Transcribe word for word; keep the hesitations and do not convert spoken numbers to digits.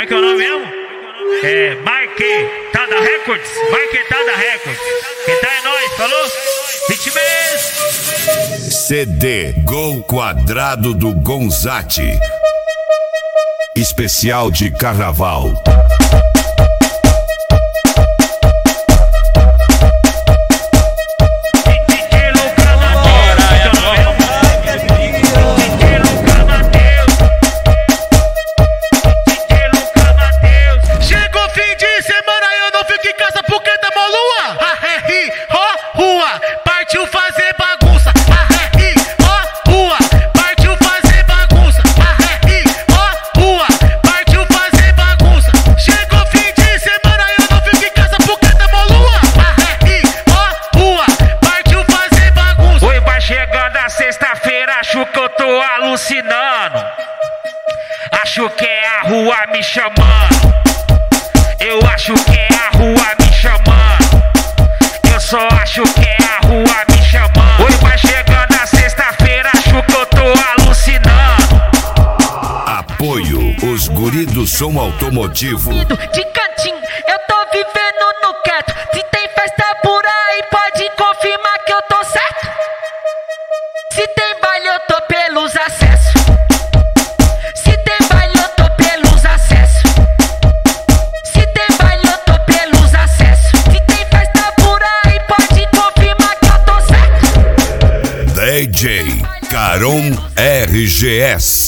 é que é o nome mesmo? É Marquetada Records. Marquetada Records. Quem tá é nós, falou? vinte meses. C D Gol Quadrado do Gonzatti. Especial de Carnaval. Partiu fazer bagunça, arre, ó, rua. Partiu fazer bagunça, arre, ó, rua. Partiu fazer bagunça. Chegou fim de semana e eu não fico em casa porque tá molua, arre, ó, rua. Partiu fazer bagunça. Oi, vai chegando a sexta-feira, acho que eu tô alucinando. Acho que é a rua me chamando. Eu acho que é a rua me chamando. Eu só acho que é a rua me chamando. Oi, vai chegando a sexta-feira, acho que eu tô alucinando. Apoio, os guri do som automotivo. De cantinho, eu tô vivendo no quieto. Se tem festa por aí, pode confirmar que eu tô certo. Se tem baile, eu tô pelos acessos. Se tem baile, eu tô pelos acessos. Se tem baile, eu tô pelos acessos. Se tem festa por aí, pode confirmar que eu tô certo. D J Caron R G S.